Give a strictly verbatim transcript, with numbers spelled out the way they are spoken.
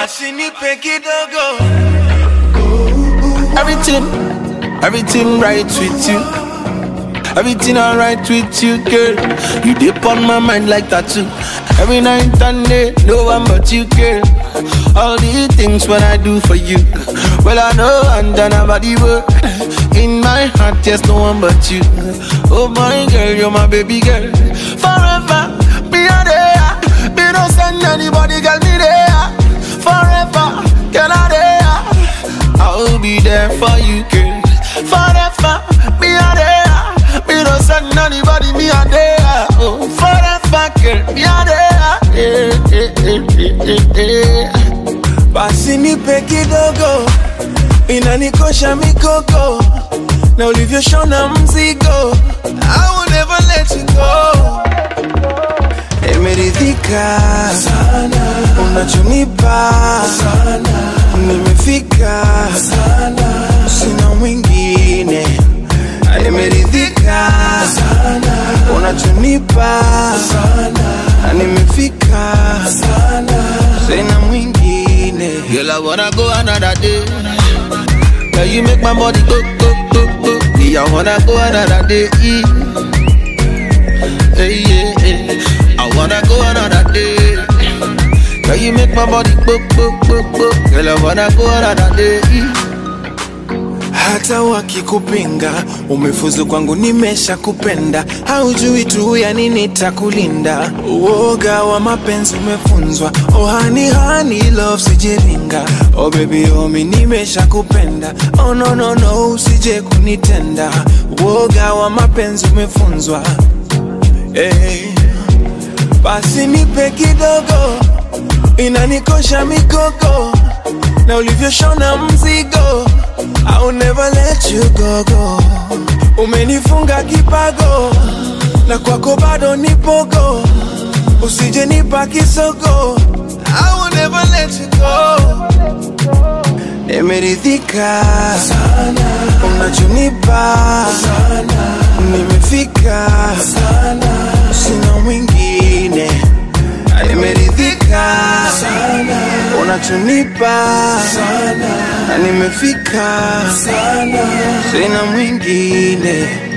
basi nipe kidogo. Everything, everything right with you. Everything alright with you, girl. You dip on my mind like tattoo. Every night and day, no one but you, girl. All the things when I do for you, well I know I'm done about the work. In my heart, yes, no one but you. Oh my girl, you're my baby girl. Forever, be a there. Me don't send anybody, girl, me there. Forever, girl, I there. I'll be there for you, girl. Forever, be a there. Me don't send anybody, me a there. Oh, forever, girl, me a there. Eh, eh, eh, eh, eh, eh. Basi nipe kidogo, inanikosha mikoko. Na ulivyoshona mzigo, I will never let you go. Nimeridhika sana, unachonipa sana, nimefika sana, sina mwingine. Nimeridhika sana, unachonipa sana, nimefika sana, sina mwingine. Girl, I wanna go another day. Girl, you make my body go, go, go, go. Yeah, I wanna go another day. Hey, yeah, yeah. I wanna go another day. Girl, you make my body go, go, go, go. Girl, I wanna go another day. Hata wakikupinga, umefuzu kwangu nimesha kupenda. Haujui tu ya nini takulinda. Uoga wa mapenzi umefunzwa. Oh honey, honey, love sijiringa. Oh baby, oh mi nimesha kupenda. Oh no, no, no, usije kunitenda. Uoga wa mapenzi umefunzwa. Hey. Basi nipe kidogo, inanikosha mikoko. Na ulivyoshona mzigo, I'll never let you go, go. Umenifunga kipago, na kwako bado nipogo. Usije nipa kisogo, I will never let you go. Nimeridhika sana, unachonipa sana, nimefika sana, sina mwingine. Nimeridhika sana, unachonipa sana, nimefika sana, sina mwingine.